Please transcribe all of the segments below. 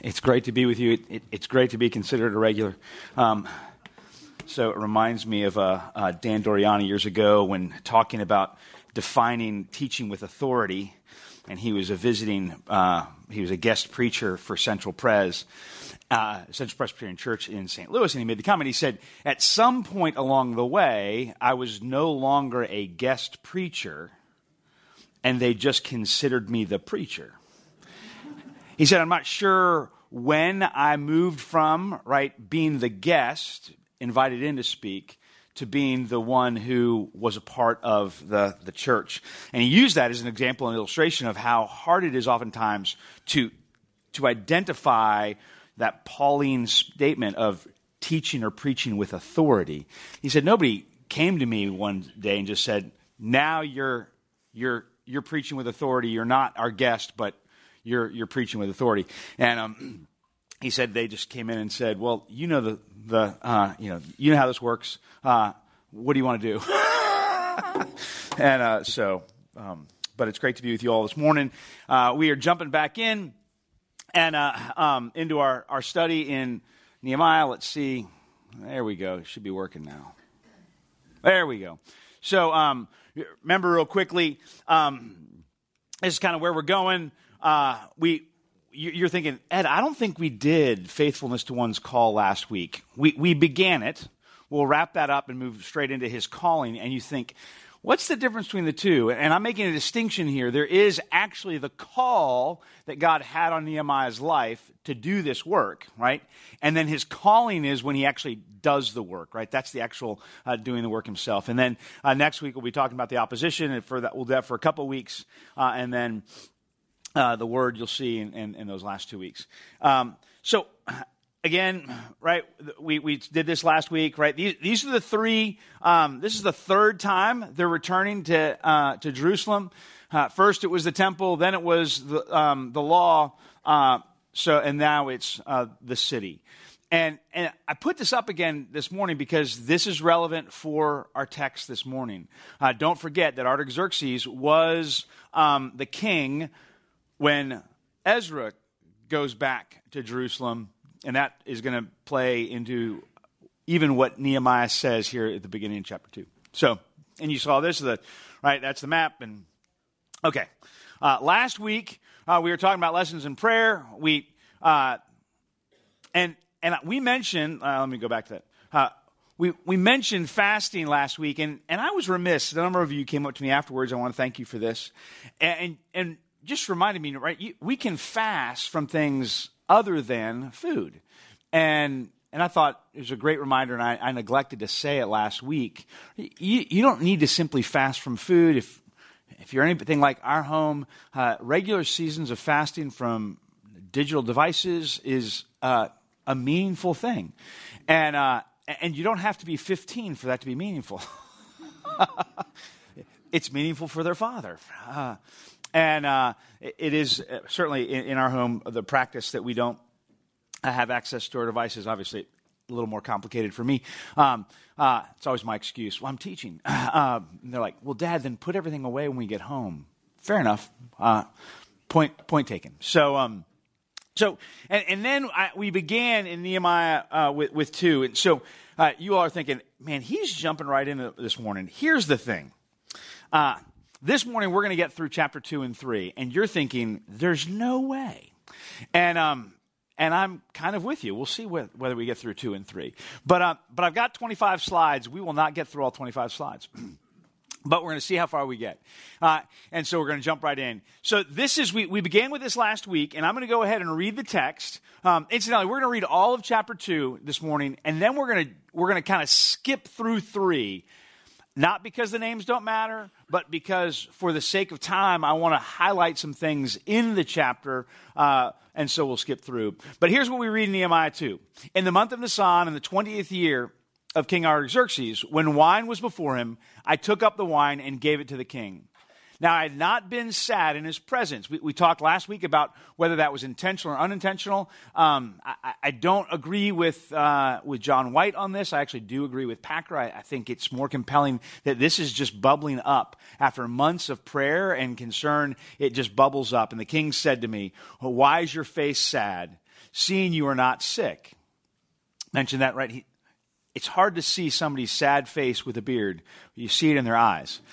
It's great to be with you. It's great to be considered a regular. So it reminds me of Dan Doriani years ago when talking about defining teaching with authority, and he was a guest preacher for Central Presbyterian Church in St. Louis, and he made the comment, he said, at some point along the way, I was no longer a guest preacher, and they just considered me the preacher. He said, I'm not sure when I moved from, being the guest, invited in to speak, to being the one who was a part of the church. And he used that as an example and illustration of how hard it is oftentimes to identify that Pauline statement of teaching or preaching with authority. He said, nobody came to me one day and just said, now you're preaching with authority. You're not our guest, but you're preaching with authority. And he said they just came in and said, well, you know you know how this works. What do you want to do? And but it's great to be with you all this morning. We are jumping back in and into our study in Nehemiah. Let's see. There we go. It should be working now. There we go. So remember real quickly, this is kind of where we're going. You're thinking, Ed, I don't think we did faithfulness to one's call last week. We began it. We'll wrap that up and move straight into his calling. And you think, what's the difference between the two? And I'm making a distinction here. There is actually the call that God had on Nehemiah's life to do this work, right? And then his calling is when he actually does the work, right? That's the actual doing the work himself. And then next week we'll be talking about the opposition, and we'll do that for a couple of weeks, and then the word you'll see in those last 2 weeks. So again, right, we did this last week, right? These are the three, this is the third time they're returning to Jerusalem. First it was the temple, then it was the law, and now it's the city. And I put this up again this morning because this is relevant for our text this morning. Don't forget that Artaxerxes was the king when Ezra goes back to Jerusalem, and that is going to play into even what Nehemiah says here at the beginning of chapter 2. So, and you saw this, that's the map. And okay, last week we were talking about lessons in prayer. We mentioned. Let me go back to that. We mentioned fasting last week, and I was remiss. A number of you came up to me afterwards. I want to thank you for this, and just reminded me, right? We can fast from things other than food, and I thought it was a great reminder, and I neglected to say it last week. You don't need to simply fast from food. If you're anything like our home, regular seasons of fasting from digital devices is a meaningful thing, and you don't have to be 15 for that to be meaningful. It's meaningful for their father. And it is certainly in our home the practice that we don't have access to our devices. Obviously, a little more complicated for me. It's always my excuse. Well, I'm teaching. And they're like, well, Dad, then put everything away when we get home. Fair enough. Point taken. So then we began in Nehemiah with 2. And so you all are thinking, man, he's jumping right into this morning. Here's the thing. This morning, we're going to get through chapter 2 and 3, and you're thinking, there's no way. And I'm kind of with you. We'll see whether we get through 2 and 3. But I've got 25 slides. We will not get through all 25 slides. But we're going to see how far we get. And so we're going to jump right in. So we began with this last week, and I'm going to go ahead and read the text. Incidentally, we're going to read all of chapter 2 this morning, and then we're going to kind of skip through 3. Not because the names don't matter, but because for the sake of time, I want to highlight some things in the chapter, and so we'll skip through. But here's what we read in Nehemiah 2. In the month of Nisan, in the 20th year of King Artaxerxes, when wine was before him, I took up the wine and gave it to the king. Now, I had not been sad in his presence. We talked last week about whether that was intentional or unintentional. I don't agree with John White on this. I actually do agree with Packer. I think it's more compelling that this is just bubbling up. After months of prayer and concern, it just bubbles up. And the king said to me, well, why is your face sad? seeing you are not sick. Mentioned that, right? It's hard to see somebody's sad face with a beard. You see it in their eyes.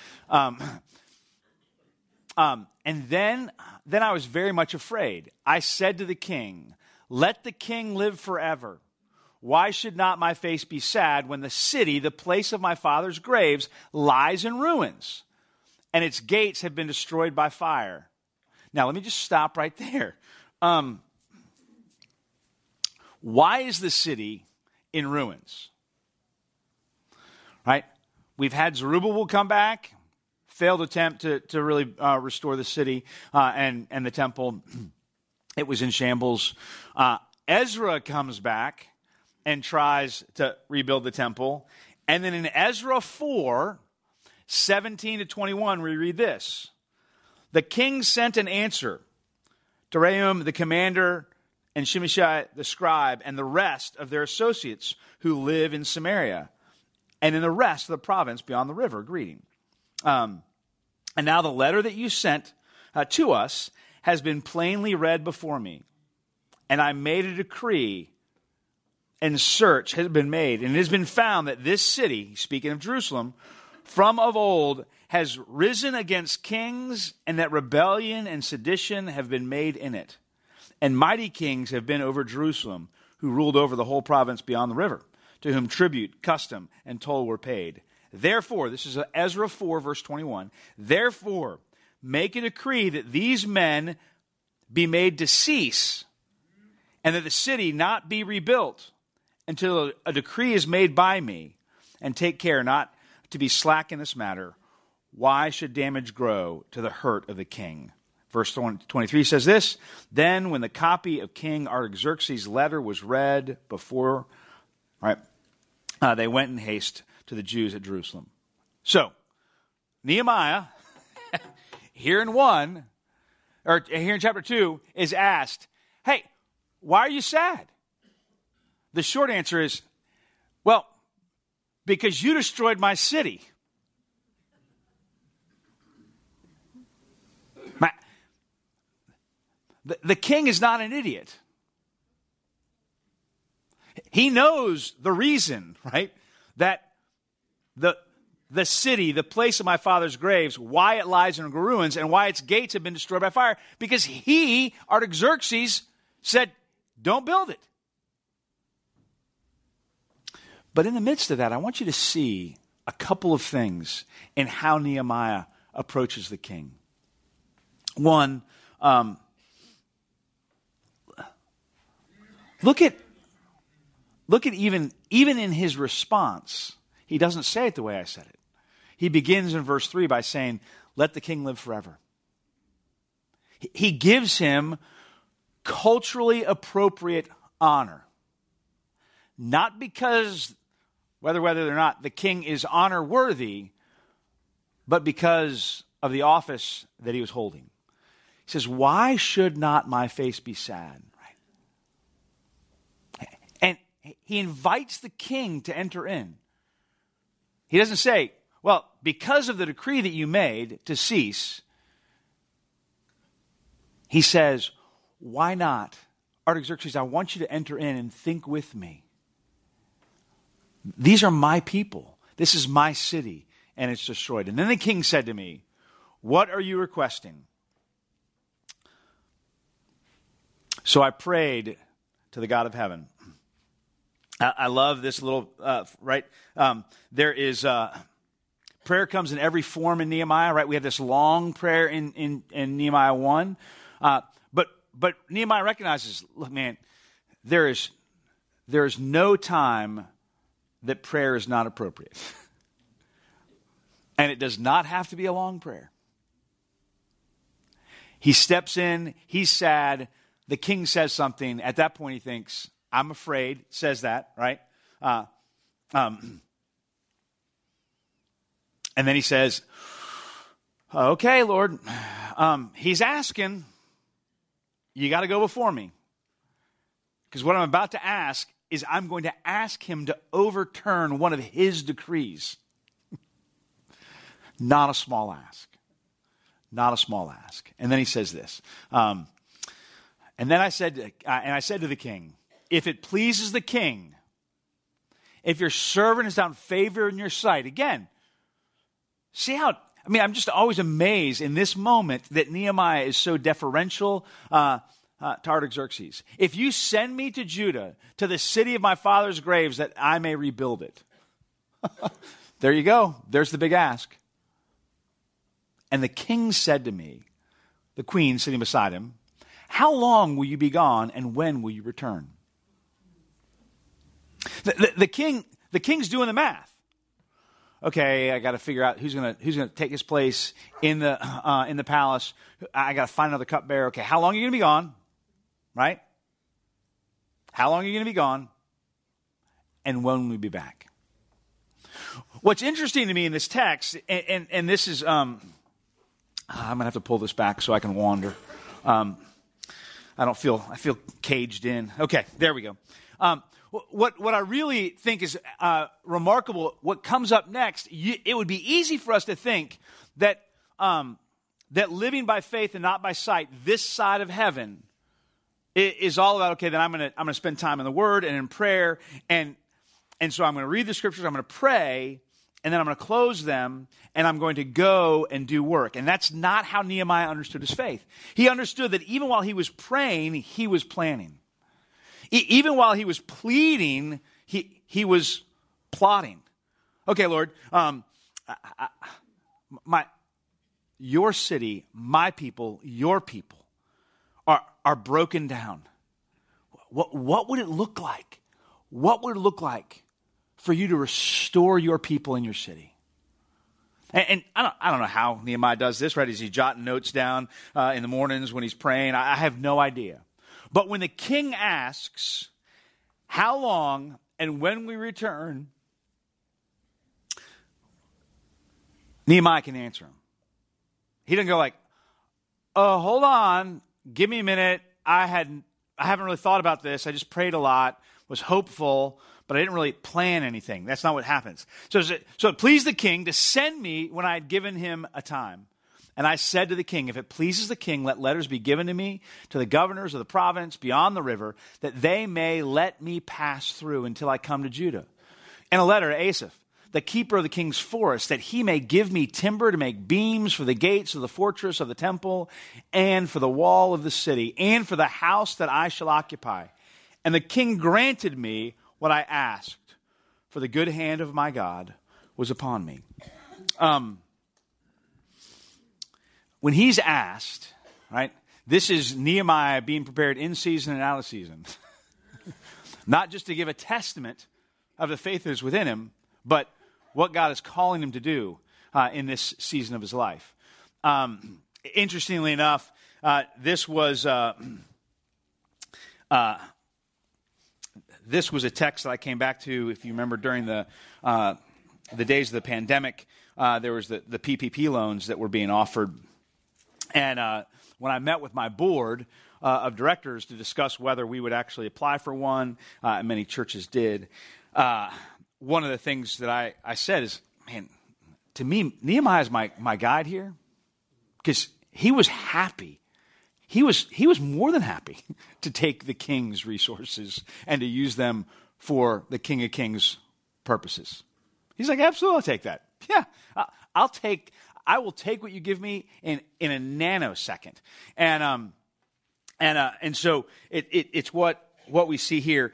And then I was very much afraid. I said to the king, let the king live forever. Why should not my face be sad when the city, the place of my father's graves, lies in ruins, and its gates have been destroyed by fire? Now, let me just stop right there. Why is the city in ruins? Right? We've had Zerubbabel come back, failed attempt to really restore the city and the temple. It was in shambles. Ezra comes back and tries to rebuild the temple. And then in Ezra 4, 17 to 21, we read this. The king sent an answer to Rehum the commander and Shimshai the scribe and the rest of their associates who live in Samaria and in the rest of the province beyond the river, greeting. And now the letter that you sent to us has been plainly read before me. And I made a decree, and search has been made. And it has been found that this city, speaking of Jerusalem, from of old has risen against kings, and that rebellion and sedition have been made in it. And mighty kings have been over Jerusalem, who ruled over the whole province beyond the river, to whom tribute, custom, and toll were paid. Therefore, this is Ezra 4, verse 21, therefore, make a decree that these men be made to cease, and that the city not be rebuilt until a decree is made by me, and take care not to be slack in this matter. Why should damage grow to the hurt of the king? Verse 23 says this, then when the copy of King Artaxerxes' letter was read before, they went in haste to the Jews at Jerusalem. So, Nehemiah, here in chapter 2, is asked, hey, why are you sad? The short answer is, well, because you destroyed my city. The king is not an idiot. He knows the reason, right? That the city, the place of my father's graves, why it lies in ruins and why its gates have been destroyed by fire. Because he, Artaxerxes, said, don't build it. But in the midst of that, I want you to see a couple of things in how Nehemiah approaches the king. One, look at even in his response, he doesn't say it the way I said it. He begins in verse 3 by saying, let the king live forever. He gives him culturally appropriate honor. Not because whether or not the king is honor worthy, but because of the office that he was holding. He says, why should not my face be sad? Right? And he invites the king to enter in. He doesn't say, well, because of the decree that you made to cease, he says, why not? Artaxerxes, I want you to enter in and think with me. These are my people. This is my city, and it's destroyed. And then the king said to me, what are you requesting? So I prayed to the God of heaven. I love this little, there is, prayer comes in every form in Nehemiah, right? We have this long prayer in Nehemiah 1. But Nehemiah recognizes, look, man, there is no time that prayer is not appropriate. And it does not have to be a long prayer. He steps in, he's sad, the king says something. At that point he thinks, I'm afraid, says that, right? And then he says, okay, Lord, he's asking, you got to go before me. Because what I'm about to ask is I'm going to ask him to overturn one of his decrees. Not a small ask. Not a small ask. And then he says this. And then I said to the king, if it pleases the king, if your servant has found favor in your sight, again, see how, I'm just always amazed in this moment that Nehemiah is so deferential to Artaxerxes. If you send me to Judah, to the city of my father's graves, that I may rebuild it. There you go. There's the big ask. And the king said to me, the queen sitting beside him, how long will you be gone, and when will you return? The king's doing the math. Okay, I got to figure out who's gonna take his place in the palace. I got to find another cupbearer. Okay, how long are you going to be gone? Right? How long are you going to be gone? And when will we be back? What's interesting to me in this text, and this is, I'm going to have to pull this back so I can wander. I feel caged in. Okay, there we go. What I really think is remarkable, what comes up next, it would be easy for us to think that that living by faith and not by sight, this side of heaven, is all about, okay, then I'm going to spend time in the Word and in prayer, and so I'm going to read the Scriptures, I'm going to pray, and then I'm going to close them, and I'm going to go and do work. And that's not how Nehemiah understood his faith. He understood that even while he was praying, he was planning. Even while he was pleading, he was plotting. Okay, Lord, your city, my people, your people are broken down. What would it look like? What would it look like for you to restore your people in your city? And I don't know how Nehemiah does this, right? Is he jotting notes down in the mornings when he's praying? I have no idea. But when the king asks, how long and when we return, Nehemiah can answer him. He doesn't go like, oh, hold on, give me a minute. I haven't really thought about this. I just prayed a lot, was hopeful, but I didn't really plan anything. That's not what happens. So it pleased the king to send me when I had given him a time. And I said to the king, if it pleases the king, let letters be given to me, to the governors of the province beyond the river, that they may let me pass through until I come to Judah. And a letter to Asaph, the keeper of the king's forest, that he may give me timber to make beams for the gates of the fortress of the temple, and for the wall of the city, and for the house that I shall occupy. And the king granted me what I asked, for the good hand of my God was upon me. When he's asked, right, this is Nehemiah being prepared in season and out of season. Not just to give a testament of the faith that is within him, but what God is calling him to do in this season of his life. Interestingly enough, this was a text that I came back to, if you remember, during the days of the pandemic. There was the PPP loans that were being offered. And when I met with my board of directors to discuss whether we would actually apply for one, and many churches did, one of the things that I said is, man, to me, Nehemiah is my guide here, because he was happy. He was more than happy to take the king's resources and to use them for the King of Kings purposes. He's like, absolutely, I'll take that. Yeah, I will take what you give me in a nanosecond. And so it's what we see here.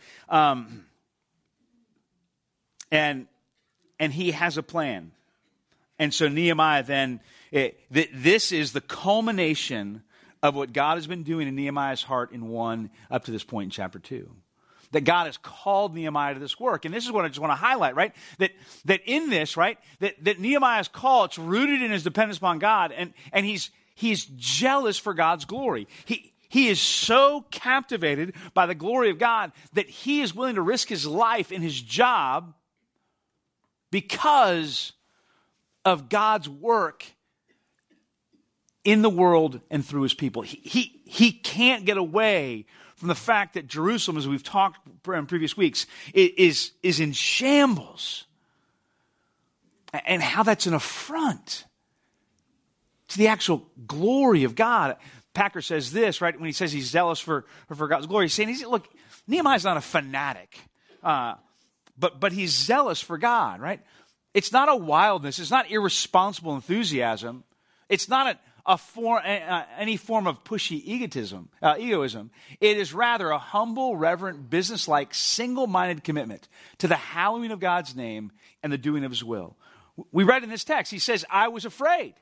And he has a plan. And so Nehemiah then, this is the culmination of what God has been doing in Nehemiah's heart in 1 up to this point in chapter 2. That God has called Nehemiah to this work. And this is what I just want to highlight, right? That in this, right, that Nehemiah's call, it's rooted in his dependence upon God, and he's jealous for God's glory. He is so captivated by the glory of God that he is willing to risk his life in his job because of God's work in the world and through his people. He can't get away from the fact that Jerusalem, as we've talked in previous weeks, is in shambles. And how that's an affront to the actual glory of God. Packer says this, right, when he says he's zealous for God's glory. He's saying, look, Nehemiah's not a fanatic, but he's zealous for God, right? It's not a wildness. It's not irresponsible enthusiasm. It's not any form of pushy egoism. It is rather a humble, reverent, businesslike, single-minded commitment to the hallowing of God's name and the doing of his will. We read in this text, he says, I was afraid.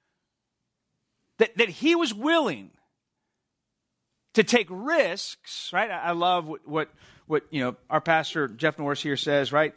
That he was willing to take risks, right? I love what our pastor, Jeff Norris, here says, right?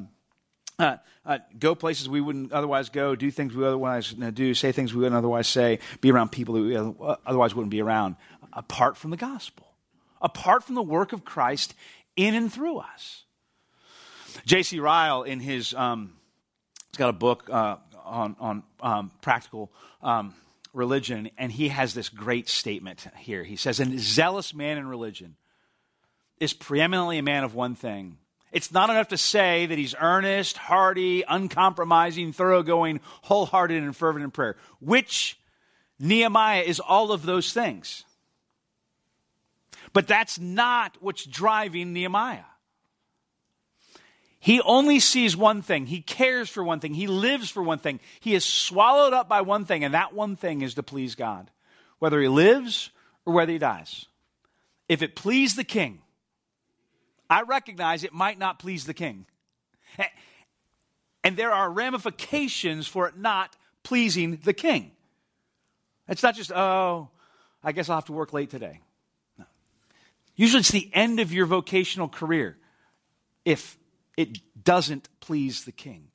Go places we wouldn't otherwise go, do things we would otherwise do, say things we wouldn't otherwise say, be around people that we otherwise wouldn't be around, apart from the gospel, apart from the work of Christ in and through us. J.C. Ryle, in his, he's got a book on practical religion, and he has this great statement here. He says, a zealous man in religion is preeminently a man of one thing. It's not enough to say that he's earnest, hearty, uncompromising, thoroughgoing, wholehearted, and fervent in prayer, which Nehemiah is all of those things. But that's not what's driving Nehemiah. He only sees one thing. He cares for one thing. He lives for one thing. He is swallowed up by one thing, and that one thing is to please God, whether he lives or whether he dies. If it pleased the king, I recognize it might not please the king. And there are ramifications for it not pleasing the king. It's not just, I guess I'll have to work late today. No. Usually it's the end of your vocational career if it doesn't please the king.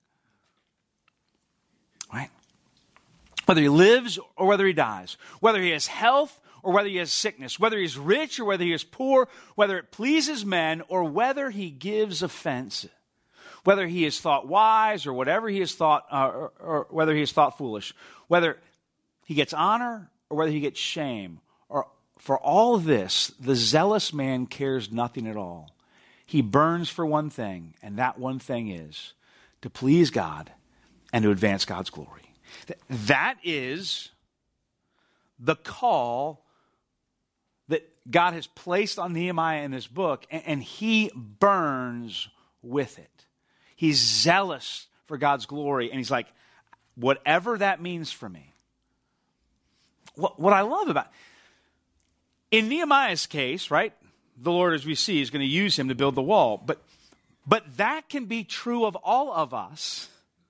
Right? Whether he lives or whether he dies, whether he has health or whether he has sickness, whether he's rich or whether he is poor, whether it pleases men or whether he gives offense, whether he is thought wise or whatever he is thought, or whether he is thought foolish, whether he gets honor or whether he gets shame, or for all of this, the zealous man cares nothing at all. He burns for one thing, and that one thing is to please God and to advance God's glory. That is the call that God has placed on Nehemiah in this book, and he burns with it. He's zealous for God's glory, and he's like, whatever that means for me. What I love about in Nehemiah's case, right? The Lord, as we see, is going to use him to build the wall. But that can be true of all of us.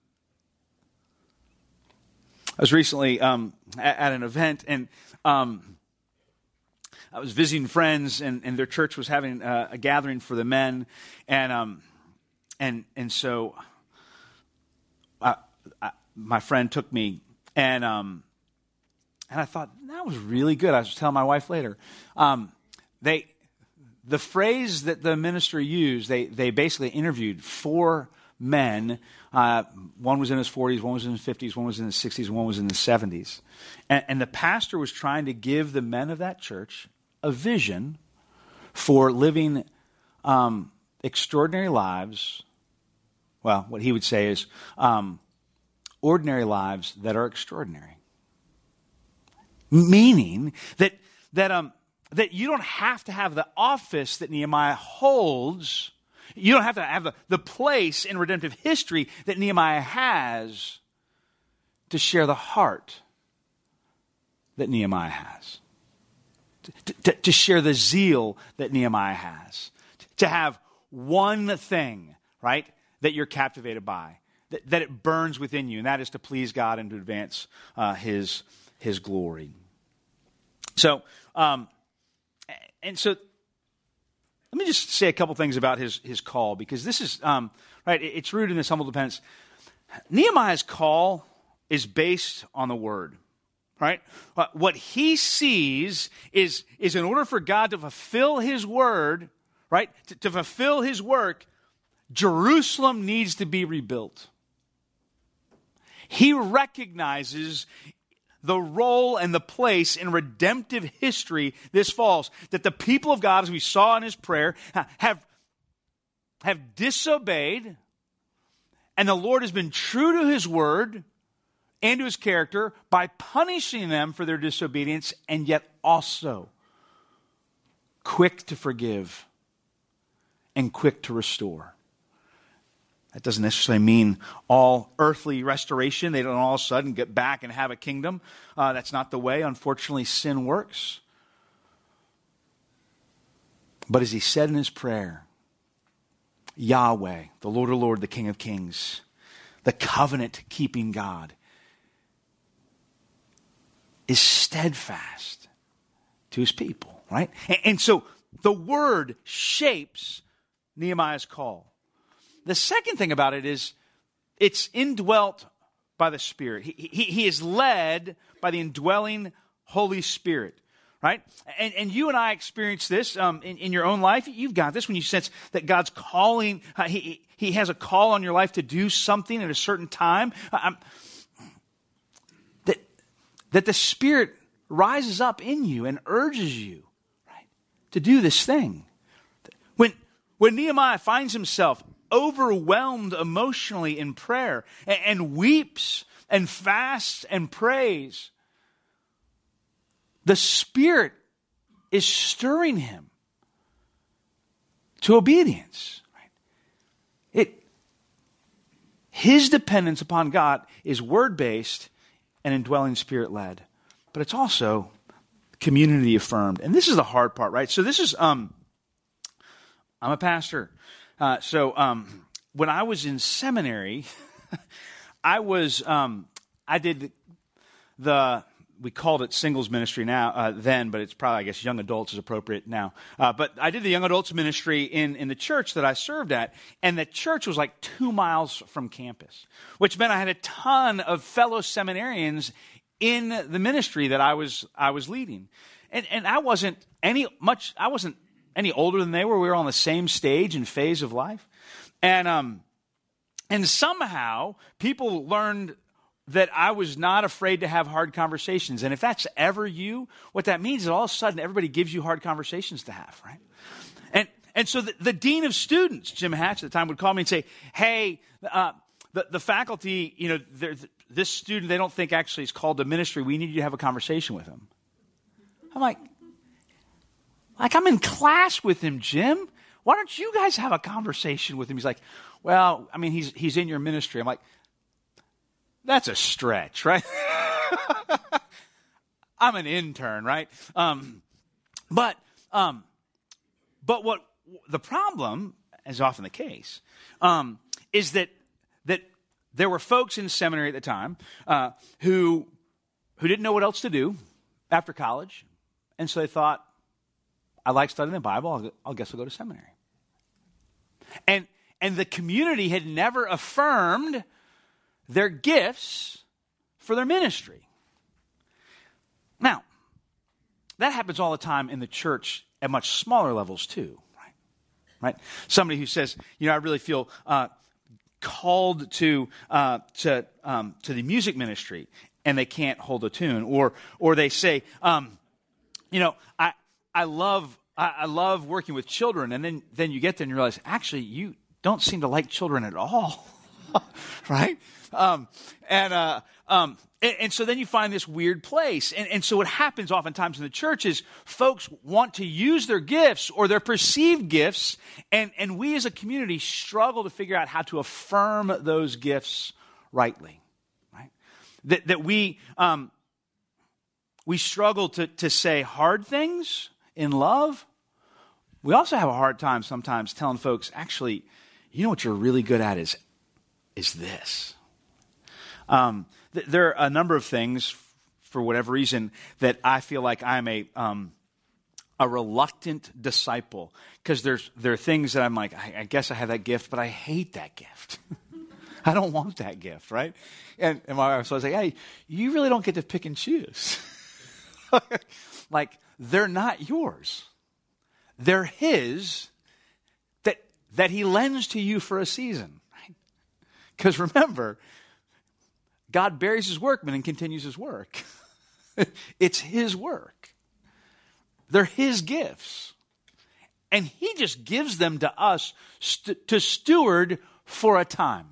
I was recently at an event, and I was visiting friends, and their church was having a gathering for the men, and so my friend took me, and I thought that was really good. I was telling my wife later. The phrase that the minister used, they basically interviewed 4 men. One was in his 40s, one was in his 50s, one was in his 60s, and one was in his 70s. And the pastor was trying to give the men of that church a vision for living extraordinary lives. Well, what he would say is ordinary lives that are extraordinary. Meaning that you don't have to have the office that Nehemiah holds. You don't have to have the place in redemptive history that Nehemiah has to share the heart that Nehemiah has. To share the zeal that Nehemiah has. To have one thing, right, that you're captivated by. That it burns within you, and that is to please God and to advance His glory. So, so let me just say a couple things about his call, because this is, right, it's rooted in this humble dependence. Nehemiah's call is based on the Word, right? What he sees is in order for God to fulfill His Word, right, to fulfill His work, Jerusalem needs to be rebuilt. He recognizes the role and the place in redemptive history this falls. That the people of God, as we saw in his prayer, have disobeyed, and the Lord has been true to his word and to his character by punishing them for their disobedience, and yet also quick to forgive and quick to restore. That doesn't necessarily mean all earthly restoration. They don't all of a sudden get back and have a kingdom. That's not the way, unfortunately, sin works. But as he said in his prayer, Yahweh, the Lord of Lords, the King of Kings, the covenant-keeping God, is steadfast to his people, right? And so the word shapes Nehemiah's call. The second thing about it is it's indwelt by the Spirit. He is led by the indwelling Holy Spirit, right? And you and I experience this in your own life. You've got this when you sense that God's calling. He has a call on your life to do something at a certain time. That the Spirit rises up in you and urges you, right, to do this thing. When Nehemiah finds himself overwhelmed emotionally in prayer and weeps and fasts and prays, the Spirit is stirring him to obedience. Right? His dependence upon God is word-based and indwelling Spirit-led. But it's also community affirmed. And this is the hard part, right? So this is, I'm a pastor. So when I was in seminary, I did we called it singles ministry then, but it's probably, I guess, young adults is appropriate now. But I did the young adults ministry in the church that I served at, and the church was like 2 miles from campus, which meant I had a ton of fellow seminarians in the ministry that I was leading. And I wasn't any older than they were. We were on the same stage and phase of life. And somehow people learned that I was not afraid to have hard conversations. And if that's ever you, what that means is all of a sudden everybody gives you hard conversations to have, right? And so the dean of students, Jim Hatch at the time, would call me and say, hey, the faculty, this student, they don't think actually is called to ministry. We need you to have a conversation with him. I'm like, I'm in class with him, Jim. Why don't you guys have a conversation with him? He's like, well, I mean, he's in your ministry. I'm like, that's a stretch, right? I'm an intern, right? But what the problem, as often the case, is that there were folks in seminary at the time who didn't know what else to do after college, and so they thought, I like studying the Bible. I guess I'll go to seminary. And the community had never affirmed their gifts for their ministry. Now, that happens all the time in the church at much smaller levels too, right? Somebody who says, I really feel called to the music ministry, and they can't hold a tune, or they say, I love working with children, and then you get there and you realize, actually, you don't seem to like children at all, right? And so then you find this weird place. And so what happens oftentimes in the church is folks want to use their gifts or their perceived gifts, and we as a community struggle to figure out how to affirm those gifts rightly, right? That we struggle to say hard things in love. We also have a hard time sometimes telling folks, actually, what you're really good at is this. There are a number of things, for whatever reason, that I feel like I'm a reluctant disciple, because there are things that I'm like, I guess I have that gift, but I hate that gift. I don't want that gift, right? And my wife was like, hey, you really don't get to pick and choose. Like, they're not yours. They're his that he lends to you for a season, right? Because remember, God buries his workman and continues his work. It's his work. They're his gifts. And he just gives them to us to steward for a time.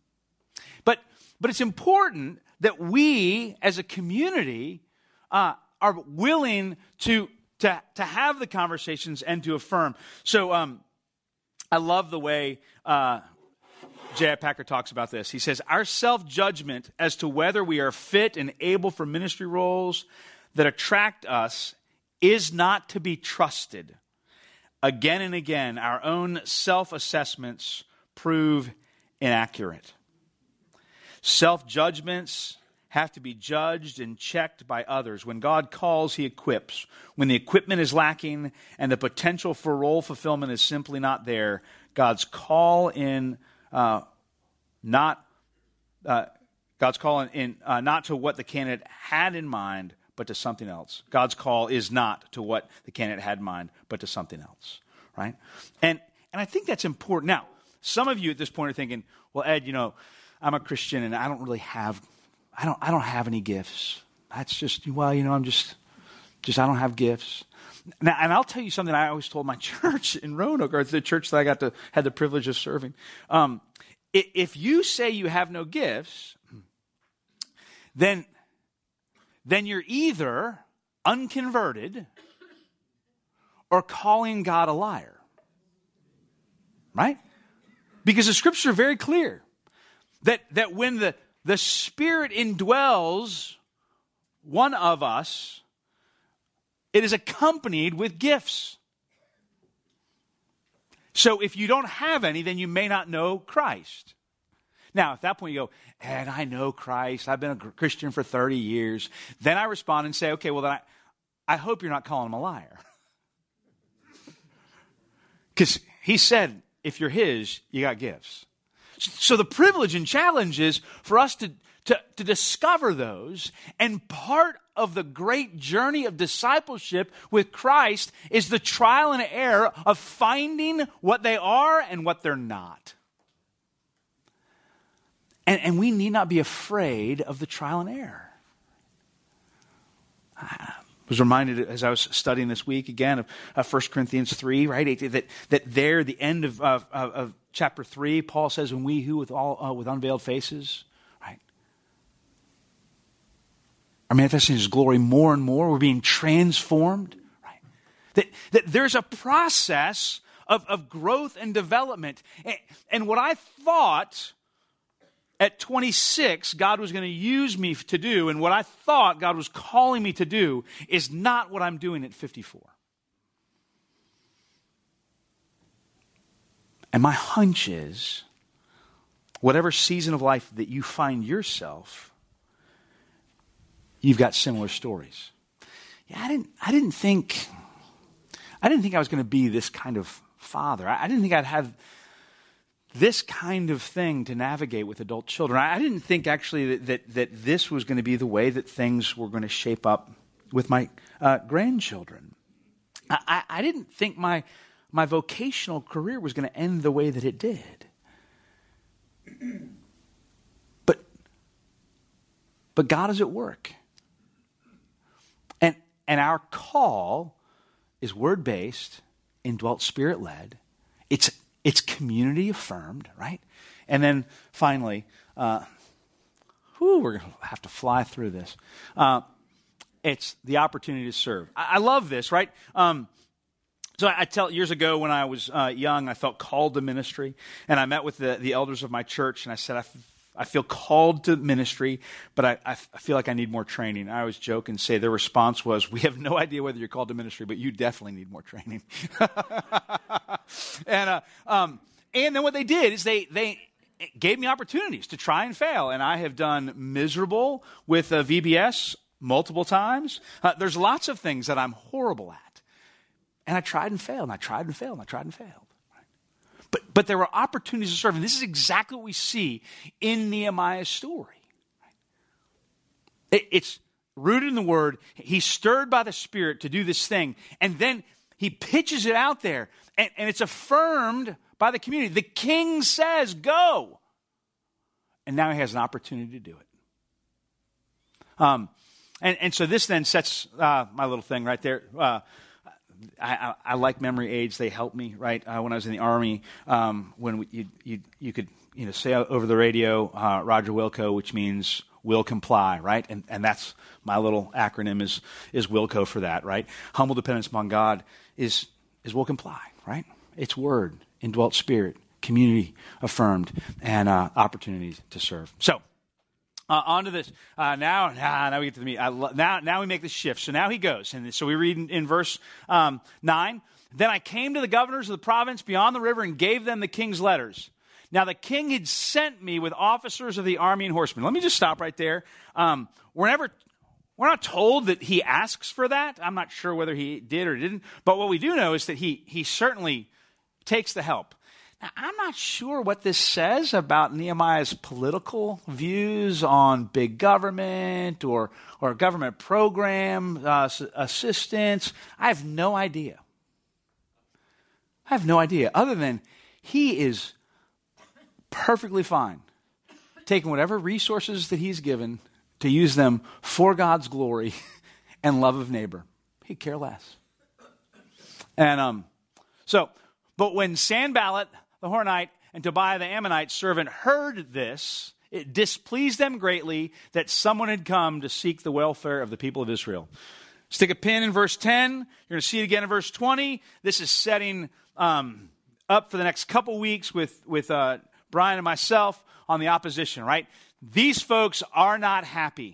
But it's important that we as a community are willing to have the conversations and to affirm. So I love the way J.I. Packer talks about this. He says, our self-judgment as to whether we are fit and able for ministry roles that attract us is not to be trusted. Again and again, our own self-assessments prove inaccurate. Self-judgments have to be judged and checked by others. When God calls, he equips. When the equipment is lacking and the potential for role fulfillment is simply not there, God's call not to what the candidate had in mind, but to something else. God's call is not to what the candidate had in mind, but to something else, right? And I think that's important. Now, some of you at this point are thinking, well, Ed, I'm a Christian and I don't really have, I don't have any gifts. That's just, I'm just I don't have gifts. Now, and I'll tell you something I always told my church in Roanoke, or the church that I had the privilege of serving. If you say you have no gifts, then you're either unconverted or calling God a liar. Right? Because the scriptures are very clear that when the Spirit indwells one of us, it is accompanied with gifts. So if you don't have any, then you may not know Christ. Now, at that point you go, Ed, I know Christ. I've been a Christian for 30 years. Then I respond and say, okay, well, then I hope you're not calling him a liar. Because he said, if you're his, you got gifts. So the privilege and challenge is for us to discover those. And part of the great journey of discipleship with Christ is the trial and error of finding what they are and what they're not. And we need not be afraid of the trial and error. I was reminded as I was studying this week again of 1 Corinthians 3, right? That there, the end of chapter 3, Paul says, "And we who with unveiled faces, right, are manifesting His glory more and more. We're being transformed, right? That there's a process of growth and development. And what I thought at 26, God was going to use me to do, and what I thought God was calling me to do, is not what I'm doing at 54. And my hunch is, whatever season of life that you find yourself, you've got similar stories. Yeah, I didn't think I was going to be this kind of father. I didn't think I'd have this kind of thing to navigate with adult children. I didn't think actually that this was going to be the way that things were going to shape up with my grandchildren. I didn't think my vocational career was going to end the way that it did. But God is at work. And our call is word-based, indwelt, spirit-led. It's community affirmed, right? And then finally, we're going to have to fly through this. It's the opportunity to serve. I love this, right? So I tell years ago when I was young, I felt called to ministry, and I met with the elders of my church, and I said, I feel called to ministry, but I feel like I need more training. I always joke and say their response was, we have no idea whether you're called to ministry, but you definitely need more training. And then what they did is they gave me opportunities to try and fail, and I have done miserable with VBS multiple times. There's lots of things that I'm horrible at. And I tried and failed, and I tried and failed, and I tried and failed. Right? But there were opportunities to serve, and this is exactly what we see in Nehemiah's story. Right? It's rooted in the Word. He's stirred by the Spirit to do this thing, and then he pitches it out there, and it's affirmed by the community. The king says, go. And now he has an opportunity to do it. And so this then sets my little thing right there. I like memory aids. They help me, right? When I was in the Army, when you could say over the radio, Roger Wilco, which means will comply, right? And that's my little acronym is Wilco for that, right? Humble dependence upon God is will comply, right? It's word, indwelt spirit, community affirmed, and opportunities to serve. So, on to this. Now we get to the meat. Now we make the shift. So now he goes. And so we read in verse 9. Then I came to the governors of the province beyond the river and gave them the king's letters. Now the king had sent me with officers of the army and horsemen. Let me just stop right there. We're not told that he asks for that. I'm not sure whether he did or didn't. But what we do know is that he certainly takes the help. Now, I'm not sure what this says about Nehemiah's political views on big government or government program assistance. I have no idea. Other than he is perfectly fine taking whatever resources that he's given to use them for God's glory and love of neighbor. He'd care less. And but when Sanballat the Horonite and Tobiah the Ammonite servant heard this, it displeased them greatly that someone had come to seek the welfare of the people of Israel. Stick a pin in verse 10. You're going to see it again in verse 20. This is setting up for the next couple weeks with Brian and myself on the opposition, right? These folks are not happy.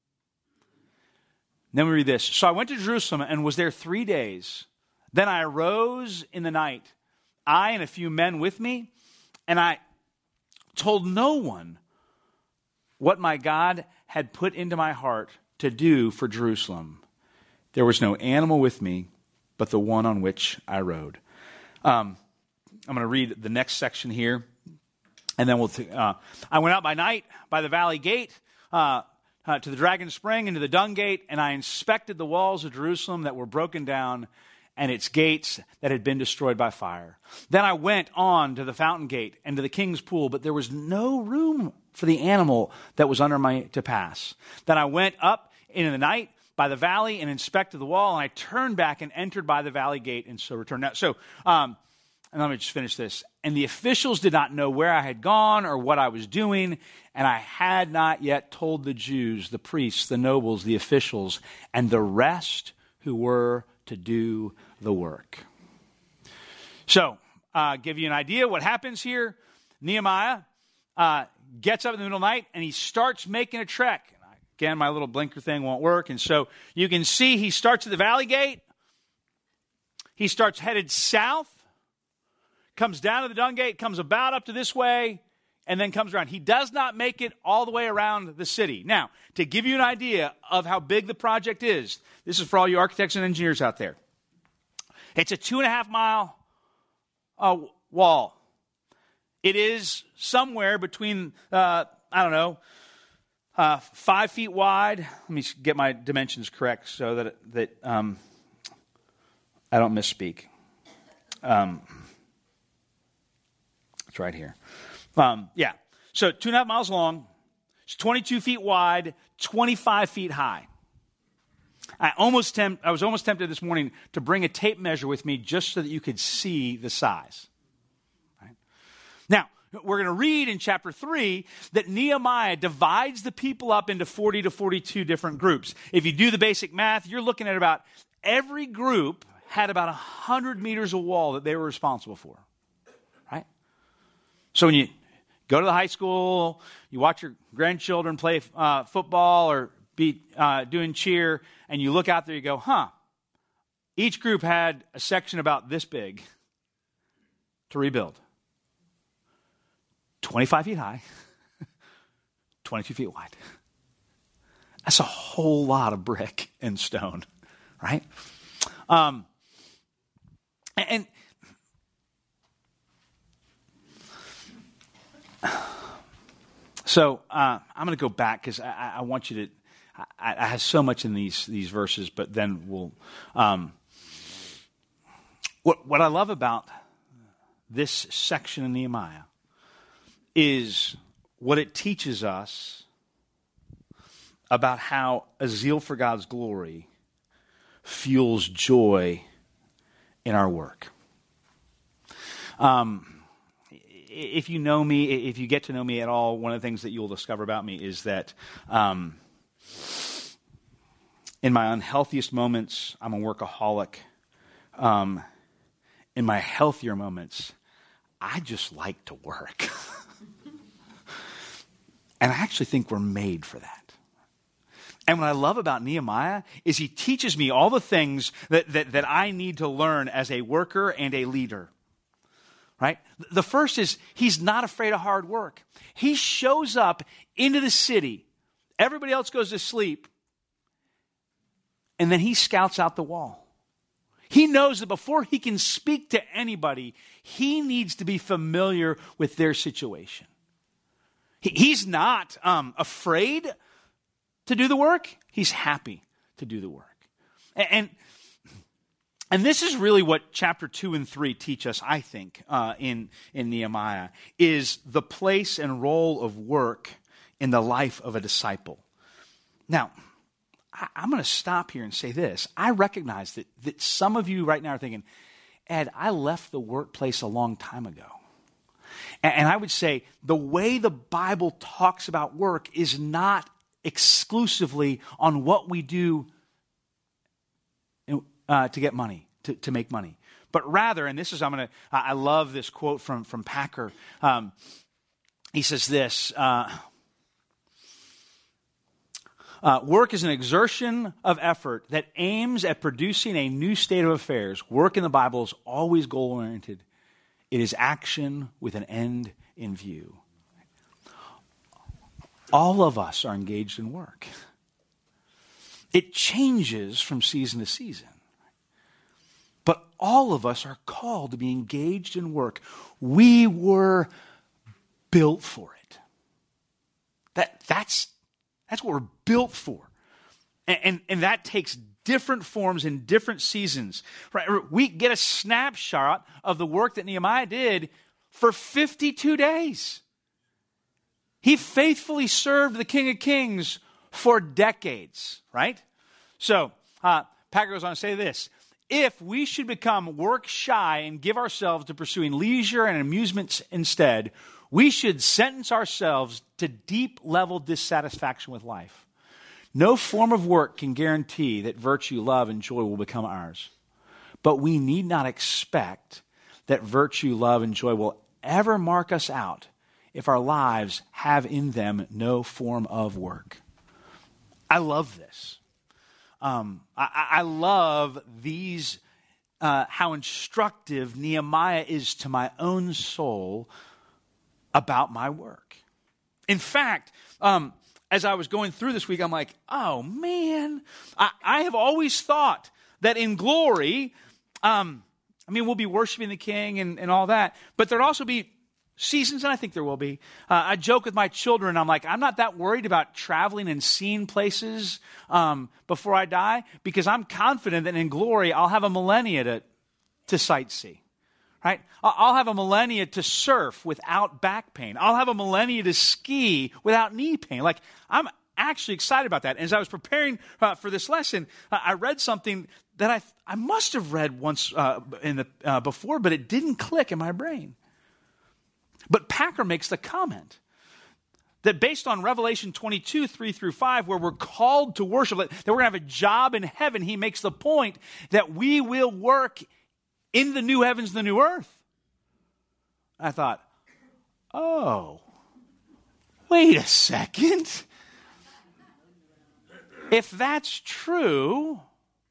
Then we read this. So I went to Jerusalem and was there 3 days. Then I arose in the night, I and a few men with me, and I told no one what my God had put into my heart to do for Jerusalem. There was no animal with me but the one on which I rode. I'm going to read the next section here, and then I went out by night by the valley gate to the Dragon Spring and to the Dung Gate, and I inspected the walls of Jerusalem that were broken down and its gates that had been destroyed by fire. Then I went on to the fountain gate and to the king's pool, but there was no room for the animal that was under to pass. Then I went up in the night by the valley and inspected the wall, and I turned back and entered by the valley gate and so returned. Now, and let me just finish this. And the officials did not know where I had gone or what I was doing, and I had not yet told the Jews, the priests, the nobles, the officials, and the rest who were to do the work. So, give you an idea what happens here. Nehemiah gets up in the middle of the night and he starts making a trek. Again, my little blinker thing won't work. And so you can see he starts at the valley gate. He starts headed south, comes down to the Dung Gate, comes about up to this way, and then comes around. He does not make it all the way around the city. Now, to give you an idea of how big the project is, this is for all you architects and engineers out there. It's a 2.5 mile wall. It is somewhere between, 5 feet wide. Let me get my dimensions correct so that I don't misspeak. It's right here. So 2.5 miles long, it's 22 feet wide, 25 feet high. I was almost tempted this morning to bring a tape measure with me just so that you could see the size. Right? Now, we're going to read in chapter 3 that Nehemiah divides the people up into 40 to 42 different groups. If you do the basic math, you're looking at about every group had about 100 meters of wall that they were responsible for. Right? So when you go to the high school, you watch your grandchildren play football or be doing cheer, and you look out there, you go, each group had a section about this big to rebuild. 25 feet high, 22 feet wide. That's a whole lot of brick and stone, right? So I'm going to go back because I want you to. I have so much in these verses, but then we'll. What I love about this section of Nehemiah is what it teaches us about how a zeal for God's glory fuels joy in our work. If you know me, if you get to know me at all, one of the things that you'll discover about me is that in my unhealthiest moments, I'm a workaholic. In my healthier moments, I just like to work. And I actually think we're made for that. And what I love about Nehemiah is he teaches me all the things that I need to learn as a worker and a leader. Right? The first is he's not afraid of hard work. He shows up into the city. Everybody else goes to sleep. And then he scouts out the wall. He knows that before he can speak to anybody, he needs to be familiar with their situation. He's not afraid to do the work. He's happy to do the work. And this is really what chapter 2 and 3 teach us, I think, in Nehemiah, is the place and role of work in the life of a disciple. Now, I'm going to stop here and say this. I recognize that some of you right now are thinking, Ed, I left the workplace a long time ago. And I would say the way the Bible talks about work is not exclusively on what we do to get money, to make money. But rather, and this is, I love this quote from Packer. He says this, work is an exertion of effort that aims at producing a new state of affairs. Work in the Bible is always goal-oriented. It is action with an end in view. All of us are engaged in work. It changes from season to season. But all of us are called to be engaged in work. We were built for it. That's what we're built for. And that takes different forms in different seasons. Right? We get a snapshot of the work that Nehemiah did for 52 days. He faithfully served the King of Kings for decades, right? So, Packer goes on to say this. If we should become work shy and give ourselves to pursuing leisure and amusements instead, we should sentence ourselves to deep level dissatisfaction with life. No form of work can guarantee that virtue, love, and joy will become ours. But we need not expect that virtue, love, and joy will ever mark us out if our lives have in them no form of work. I love this. I love these, how instructive Nehemiah is to my own soul about my work. In fact, as I was going through this week, I'm like, oh man, I have always thought that in glory, we'll be worshiping the King and all that, but there'd also be seasons, and I think there will be. I joke with my children, I'm like, I'm not that worried about traveling and seeing places before I die, because I'm confident that in glory, I'll have a millennia to sightsee. Right? I'll have a millennia to surf without back pain. I'll have a millennia to ski without knee pain. Like, I'm actually excited about that. And as I was preparing for this lesson, I read something that I must have read once before, but it didn't click in my brain. But Packer makes the comment that based on Revelation 22, 3-5, where we're called to worship, that we're going to have a job in heaven, he makes the point that we will work in the new heavens and the new earth. I thought, oh, wait a second. If that's true,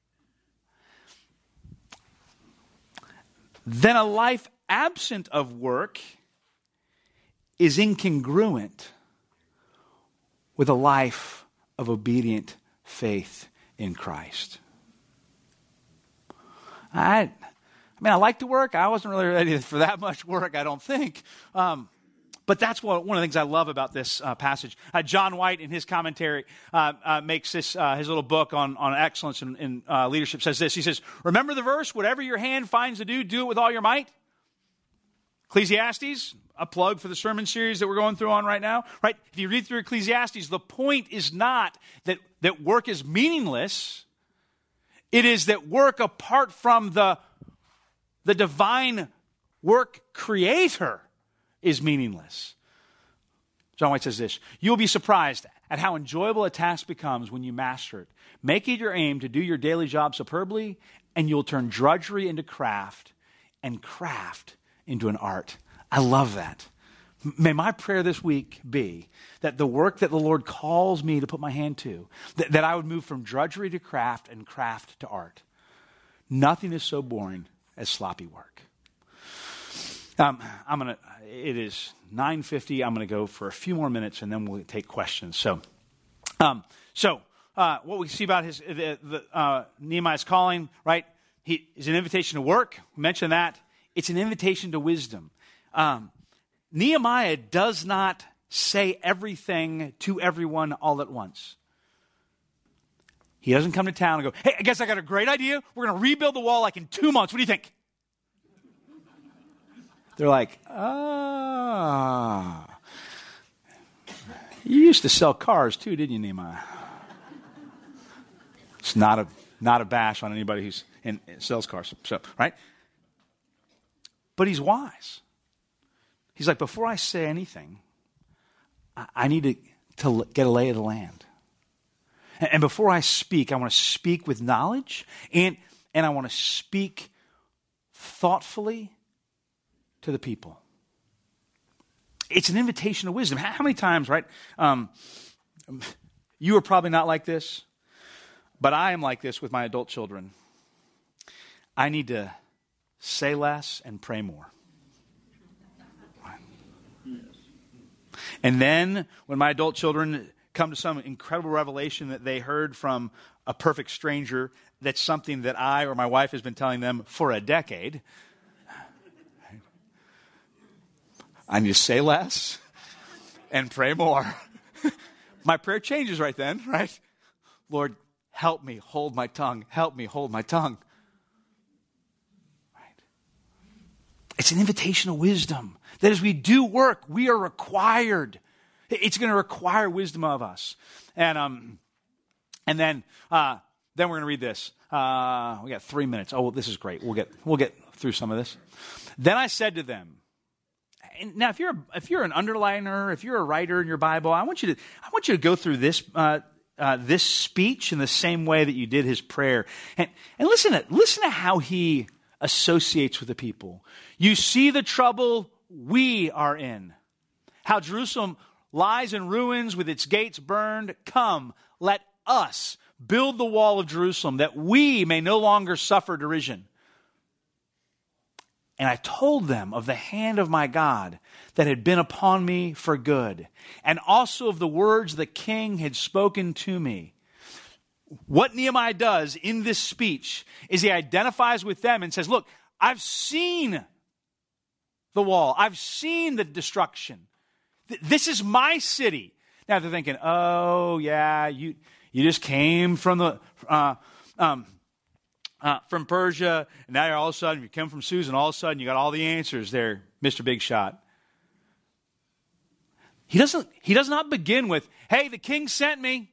then a life absent of work is incongruent with a life of obedient faith in Christ. I like to work. I wasn't really ready for that much work, I don't think. But that's one of the things I love about this passage. John White, in his commentary, makes this his little book on excellence in leadership, says this. He says, remember the verse, whatever your hand finds to do it with all your might? Ecclesiastes, a plug for the sermon series that we're going through on right now. Right? If you read through Ecclesiastes, the point is not that work is meaningless. It is that work apart from the the divine work creator is meaningless. John White says this, "You will be surprised at how enjoyable a task becomes when you master it. Make it your aim to do your daily job superbly, and you'll turn drudgery into craft and craft into an art." I love that. May my prayer this week be that the work that the Lord calls me to put my hand to, that I would move from drudgery to craft and craft to art. Nothing is so boring as sloppy work. It is 9:50. I'm going to go for a few more minutes and then we'll take questions. So what we see about Nehemiah's calling, right? Is an invitation to work. We mentioned that. It's an invitation to wisdom. Nehemiah does not say everything to everyone all at once. He doesn't come to town and go, "Hey, I guess I got a great idea. We're going to rebuild the wall like in 2 months. What do you think?" They're like, you used to sell cars too, didn't you, Nehemiah? It's not a bash on anybody who's sells cars, so right? But he's wise. He's like, before I say anything, I need to get a lay of the land. And before I speak, I want to speak with knowledge, and I want to speak thoughtfully to the people. It's an invitation to wisdom. How many times, right? You are probably not like this, but I am like this with my adult children. I need to say less and pray more. And then when my adult children come to some incredible revelation that they heard from a perfect stranger, that's something that I or my wife has been telling them for a decade, I need to say less and pray more. My prayer changes right then, right? Lord, help me hold my tongue. Help me hold my tongue. Right? It's an invitation of wisdom. That as we do work, we are required. It's going to require wisdom of us. And then we're going to read this. We got 3 minutes. Oh, well, this is great. We'll get through some of this. Then I said to them. And now, if you're an underliner, if you're a writer in your Bible, I want you to go through this this speech in the same way that you did his prayer, and listen to how he associates with the people. You see the trouble we are in, how Jerusalem lies in ruins with its gates burned. Come, let us build the wall of Jerusalem, that we may no longer suffer derision. And I told them of the hand of my God that had been upon me for good, and also of the words the king had spoken to me. What Nehemiah does in this speech is he identifies with them and says, look, I've seen the wall. I've seen the destruction. This is my city. Now they're thinking, oh yeah, you just came from from Persia, and now you're all of a sudden, you come from Susan, all of a sudden you got all the answers there, Mr. Big Shot. He does not begin with, hey, the king sent me.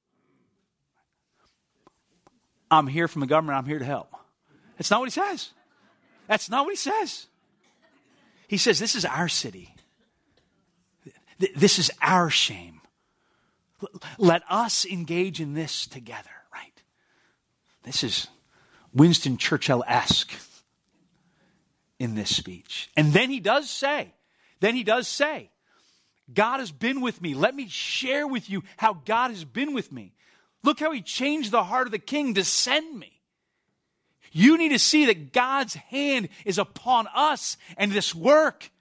I'm here from the government, I'm here to help. That's not what he says. That's not what he says. He says, this is our city. This is our shame. Let us engage in this together, right? This is Winston Churchill-esque in this speech. And then he does say, God has been with me. Let me share with you how God has been with me. Look how he changed the heart of the king to send me. You need to see that God's hand is upon us and this work.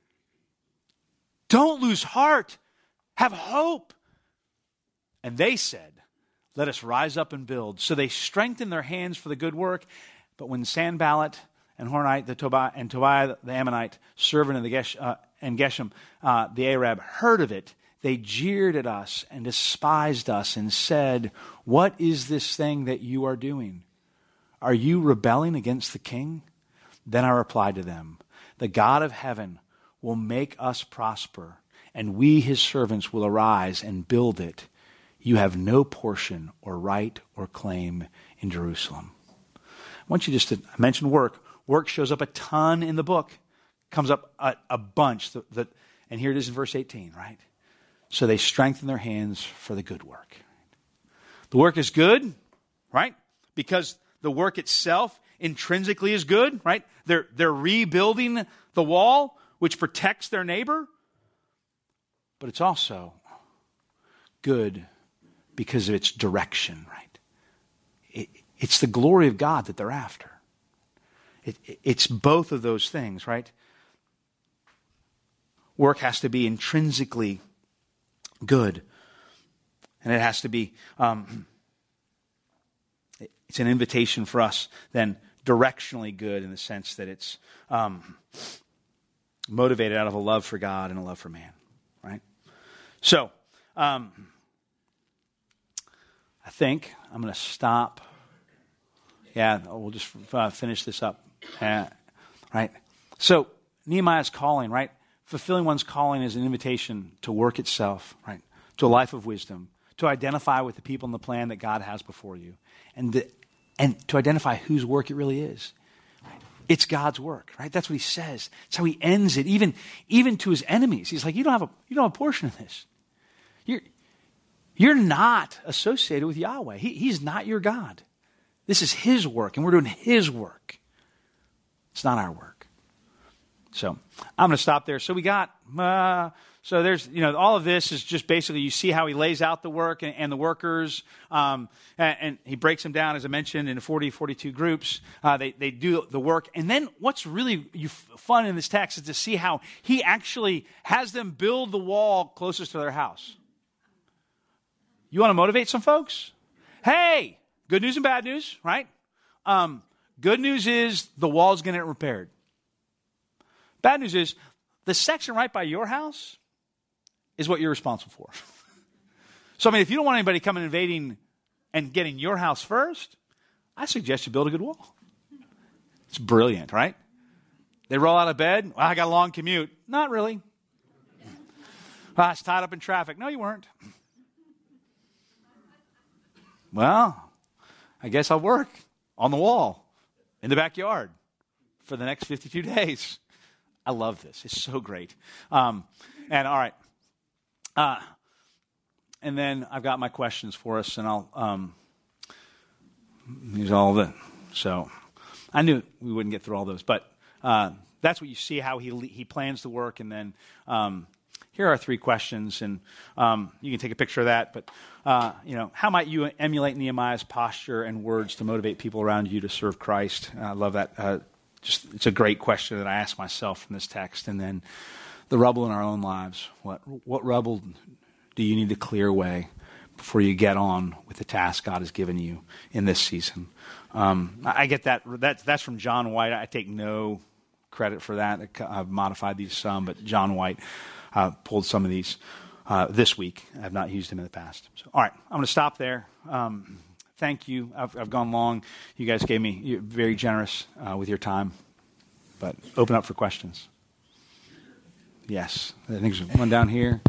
Don't lose heart. Have hope. And they said, let us rise up and build. So they strengthened their hands for the good work. But when Sanballat and Horonite and Tobiah the Ammonite, servant of and Geshem the Arab, heard of it, they jeered at us and despised us and said, what is this thing that you are doing? Are you rebelling against the king? Then I replied to them, the God of heaven will make us prosper, and we, his servants, will arise and build it. You have no portion or right or claim in Jerusalem. I want you just to mention work. Work shows up a ton in the book. Comes up a bunch. And here it is in verse 18, right? So they strengthen their hands for the good work. The work is good, right? Because the work itself intrinsically is good, right? They're rebuilding the wall, which protects their neighbor. But it's also good because of its direction, right? It's the glory of God that they're after. It's both of those things, right? Work has to be intrinsically good. And it has to be, it's an invitation for us then directionally good in the sense that it's motivated out of a love for God and a love for man, right? So, I think I'm going to stop. Yeah, we'll just finish this up, right? So, Nehemiah's calling, right? Fulfilling one's calling is an invitation to work itself, right? To a life of wisdom, to identify with the people and the plan that God has before you, and to identify whose work it really is. Right? It's God's work, right? That's what he says. That's how he ends it, even to his enemies. He's like, you don't have a portion of this. You're not associated with Yahweh. He's not your God. This is his work, and we're doing his work. It's not our work. So I'm going to stop there. So we got, so there's, all of this is just basically you see how he lays out the work and the workers, and he breaks them down, as I mentioned, into 42 groups. They do the work. And then what's really fun in this text is to see how he actually has them build the wall closest to their house. You want to motivate some folks? Hey, good news and bad news, right? Good news is the wall's going to get repaired. Bad news is the section right by your house is what you're responsible for. So, if you don't want anybody coming invading and getting your house first, I suggest you build a good wall. It's brilliant, right? They roll out of bed. Well, I got a long commute. Not really. I was tied up in traffic. No, you weren't. Well, I guess I'll work on the wall in the backyard for the next 52 days. I love this. It's so great. And all right. And then I've got my questions for us, and I'll use all of it. So I knew we wouldn't get through all those, but that's what you see how he plans the work. And then here are 3 questions, and you can take a picture of that. But how might you emulate Nehemiah's posture and words to motivate people around you to serve Christ? I love that. It's a great question that I ask myself from this text. And then the rubble in our own lives. What rubble do you need to clear away before you get on with the task God has given you in this season? I get that. That's from John White. I take no credit for that. I've modified these some, but John White pulled some of these this week. I've not used them in the past. So, all right, I'm going to stop there. Thank you. I've gone long. You guys you're very generous with your time. But open up for questions. Yes. I think there's one down here.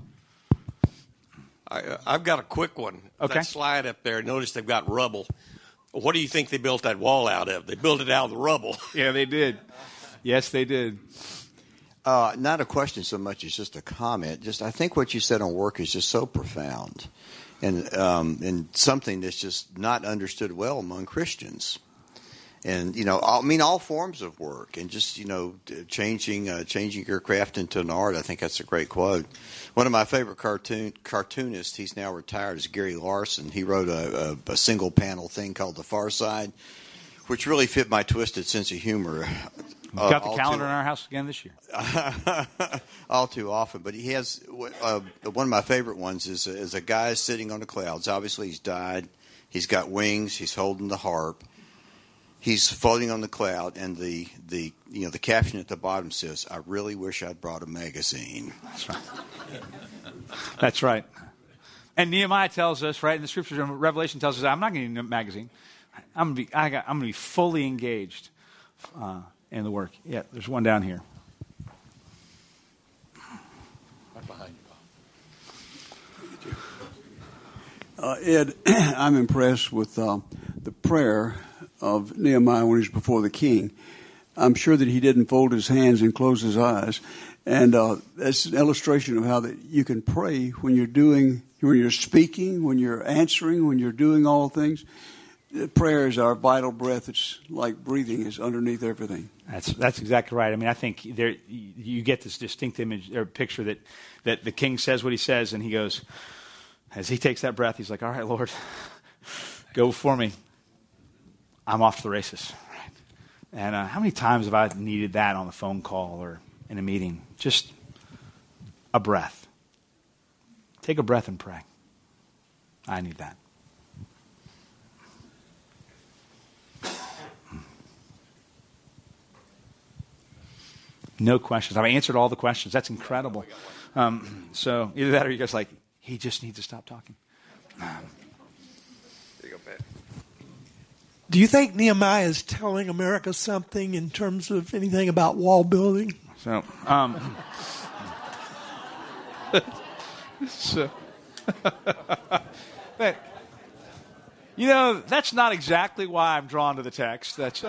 I've got a quick one. Okay. That slide up there, notice they've got rubble. What do you think they built that wall out of? They built it out of the rubble. Yeah, they did. Yes, they did. Not a question so much as just a comment. I think what you said on work is just so profound. And something that's just not understood well among Christians. And, all forms of work and just, changing your craft into an art. I think that's a great quote. One of my favorite cartoonists, he's now retired, is Gary Larson. He wrote a single panel thing called The Far Side, which really fit my twisted sense of humor. Got the calendar in our house again this year. All too often. But he has one of my favorite ones is a guy sitting on the clouds. Obviously, he's died. He's got wings. He's holding the harp. He's floating on the cloud, and the caption at the bottom says, "I really wish I'd brought a magazine." That's right. That's right. And Nehemiah tells us, right, in the scriptures, and Revelation tells us, I'm not going to need a magazine. I'm going to be fully engaged in the work. Yeah, there's one down here. Right behind you. Ed, I'm impressed with the prayer of Nehemiah when he's before the king. I'm sure that he didn't fold his hands and close his eyes. And that's an illustration of how that you can pray when you're speaking, when you're answering, when you're doing all things. Prayer is our vital breath. It's like breathing is underneath everything. That's exactly right. I mean, I think you get this distinct image or picture that the king says what he says, and he goes, as he takes that breath, he's like, all right, Lord, go before me. I'm off to the races. And how many times have I needed that on the phone call or in a meeting? Just a breath. Take a breath and pray. I need that. No questions. I've answered all the questions. That's incredible. So either that or you guys like, he just needs to stop talking. Do you think Nehemiah is telling America something in terms of anything about wall building? So, but, that's not exactly why I'm drawn to the text. That's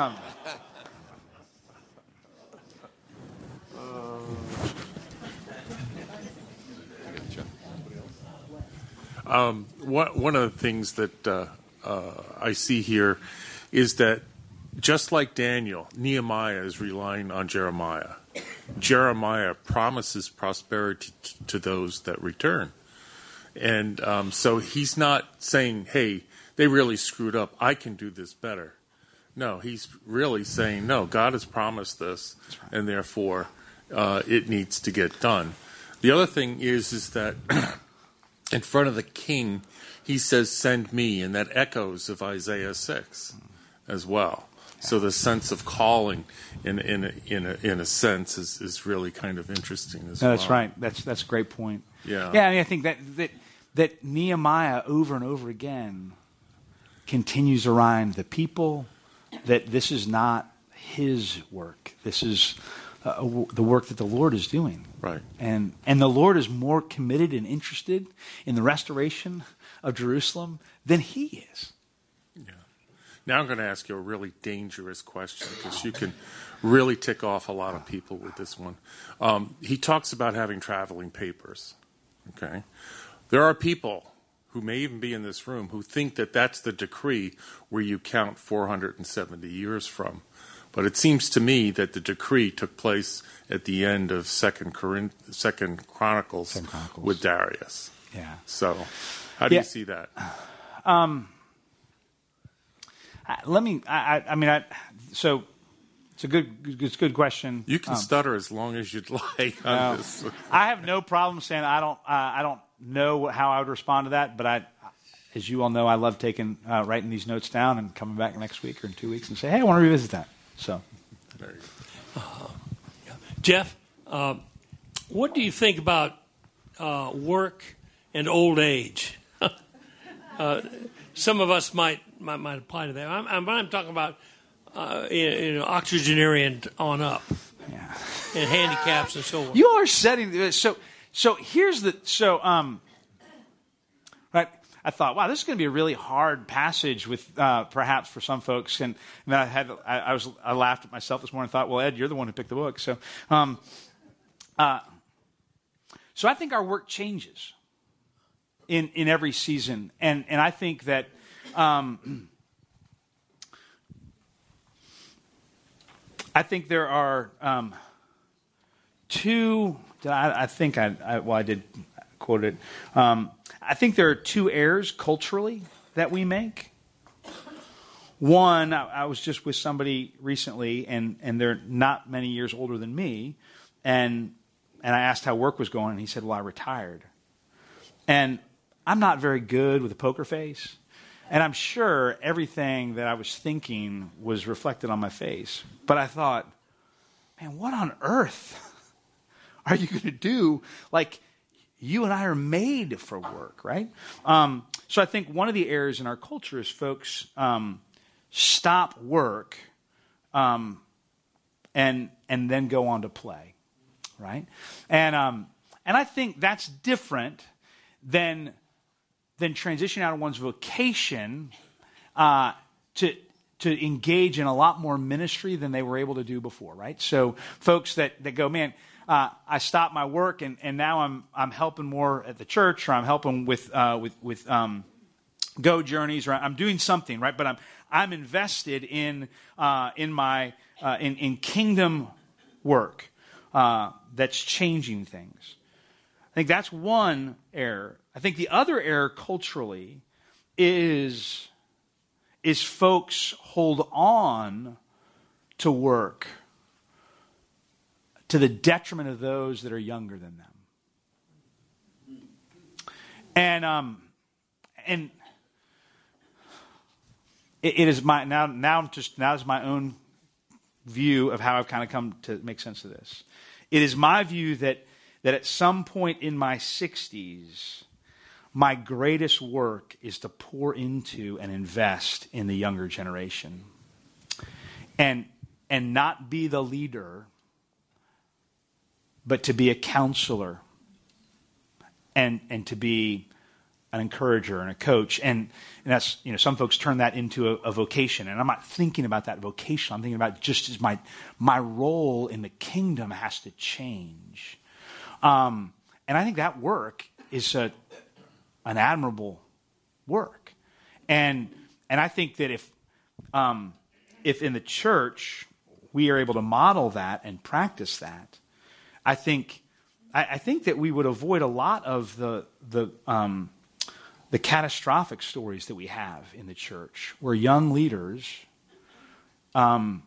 one of the things that I see here is that just like Daniel, Nehemiah is relying on Jeremiah. Jeremiah promises prosperity to those that return. And so he's not saying, hey, they really screwed up. I can do this better. No, he's really saying, no, God has promised this, and therefore it needs to get done. The other thing is that in front of the king, he says, send me, and that echoes of Isaiah 6 as well. So the sense of calling, in a sense, is really kind of interesting as well. That's right. That's a great point. Yeah. Yeah, I mean, I think that Nehemiah over and over again continues to remind the people that this is not his work. This is the work that the Lord is doing. Right. And the Lord is more committed and interested in the restoration of Jerusalem than he is. Yeah. Now I'm going to ask you a really dangerous question because you can really tick off a lot of people with this one. He talks about having traveling papers. Okay. There are people who may even be in this room who think that that's the decree where you count 470 years from. But it seems to me that the decree took place at the end of Second Chronicles with Darius. Yeah. So, how do you see that? So it's a good question. You can stutter as long as you'd like on this. I have no problem saying I don't know how I would respond to that, but as you all know, I love writing these notes down and coming back next week or in 2 weeks and say, hey, I want to revisit that. So, there you go. Jeff, what do you think about work and old age? Some of us might apply to that. I'm talking about octogenarian on up, and handicaps and so on. You are setting so here's right. I thought, wow, this is going to be a really hard passage with perhaps for some folks, and then I laughed at myself this morning and thought, well, Ed, you're the one who picked the book, so I think our work changes in every season, and I think that there are two. I did quote it. I think there are two errors culturally that we make. One, I was just with somebody recently, and they're not many years older than me, and I asked how work was going, and he said, well, I retired. And I'm not very good with a poker face, and I'm sure everything that I was thinking was reflected on my face. But I thought, man, what on earth are you going to do? Like, you and I are made for work, right? So I think one of the errors in our culture is folks stop work and then go on to play, right? And I think that's different than transitioning out of one's vocation to to engage in a lot more ministry than they were able to do before, right? So folks that go, man, I stopped my work and now I'm helping more at the church, or I'm helping with Go Journeys, or I'm doing something, right? But I'm invested in kingdom work that's changing things. I think that's one error. I think the other error culturally is folks hold on to work to the detriment of those that are younger than them. And it is my now is my own view of how I've kind of come to make sense of this. It is my view that at some point in my 60s, my greatest work is to pour into and invest in the younger generation, and not be the leader, but to be a counselor, and to be an encourager and a coach. And that's, some folks turn that into a vocation. And I'm not thinking about that vocation. I'm thinking about just as my role in the kingdom has to change. And I think that work is an admirable work. And I think that if in the church we are able to model that and practice that, I think that we would avoid a lot of the catastrophic stories that we have in the church, where young leaders are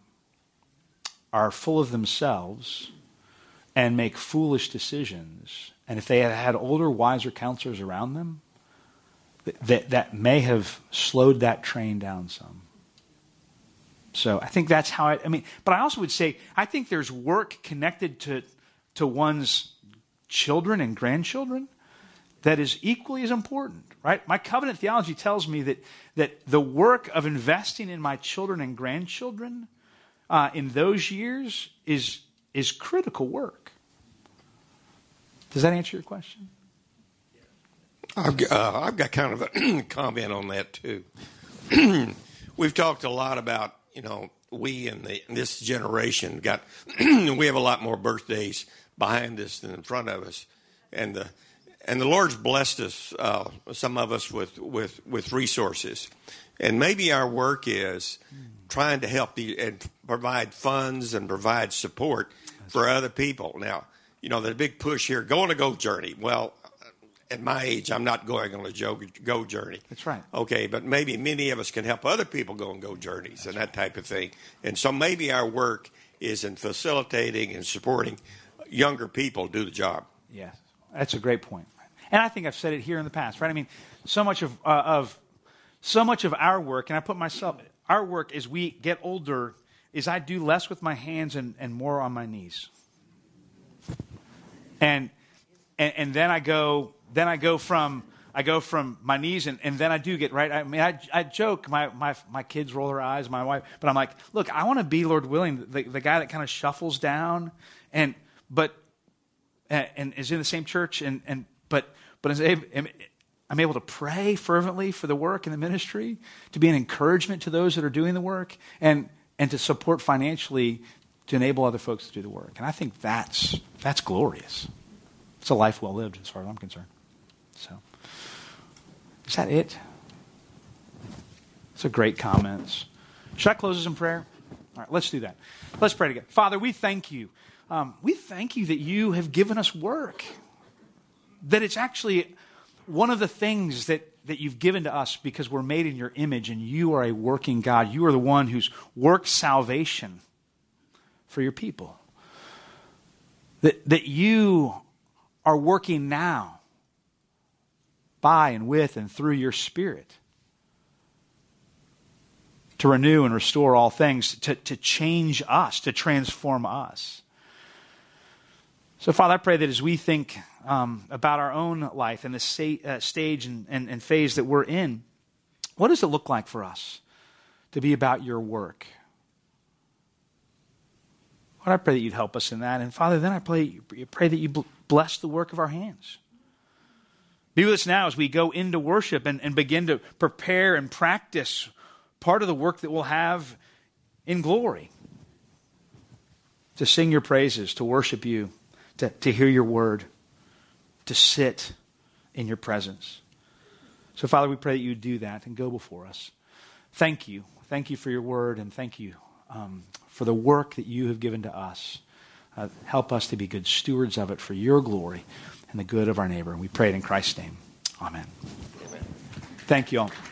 full of themselves and make foolish decisions. And if they had had older, wiser counselors around them, that may have slowed that train down some. So I think that's how but I also would say, I think there's work connected to one's children and grandchildren that is equally as important, right? My covenant theology tells me that the work of investing in my children and grandchildren in those years is critical work. Does that answer your question? I've got kind of a comment on that too. We've talked a lot about, we in this generation we have a lot more birthdays behind us than in front of us, and the Lord's blessed us, some of us with resources, and maybe our work is trying to help and provide funds and provide support for other people. Now, the big push here, go on a Go Journey. Well, at my age, I'm not going on a Go Journey. That's right. Okay, but maybe many of us can help other people go on Go Journeys and that type of thing. And so maybe our work is in facilitating and supporting younger people do the job. Yes, that's a great point. And I think I've said it here in the past, right? I mean, so much of our work, and I put myself, our work as we get older, is I do less with my hands and more on my knees. And then I go from my knees, and then I do get right. I mean, I joke. My kids roll their eyes. My wife, but I'm like, look, I want to be, Lord willing, the guy that kind of shuffles down, and is in the same church, but I'm able to pray fervently for the work and the ministry, to be an encouragement to those that are doing the work, and to support financially to enable other folks to do the work. And I think that's glorious. It's a life well lived as far as I'm concerned. So, is that it? Those are great comments. Should I close this in prayer? All right, let's do that. Let's pray together. Father, we thank you. We thank you that you have given us work. That it's actually one of the things that you've given to us because we're made in your image, and you are a working God. You are the one who's worked salvation for your people. That you are working now by and with and through your Spirit to renew and restore all things, to change us, to transform us. So, Father, I pray that as we think about our own life and the stage and phase that we're in, what does it look like for us to be about your work? Lord, I pray that you'd help us in that. And Father, then I pray that you bless the work of our hands. Be with us now as we go into worship and begin to prepare and practice part of the work that we'll have in glory. To sing your praises, to worship you, to hear your word, to sit in your presence. So, Father, we pray that you do that and go before us. Thank you. Thank you for your word, and thank you for the work that you have given to us. Help us to be good stewards of it for your glory and the good of our neighbor. We pray it in Christ's name. Amen. Thank you all.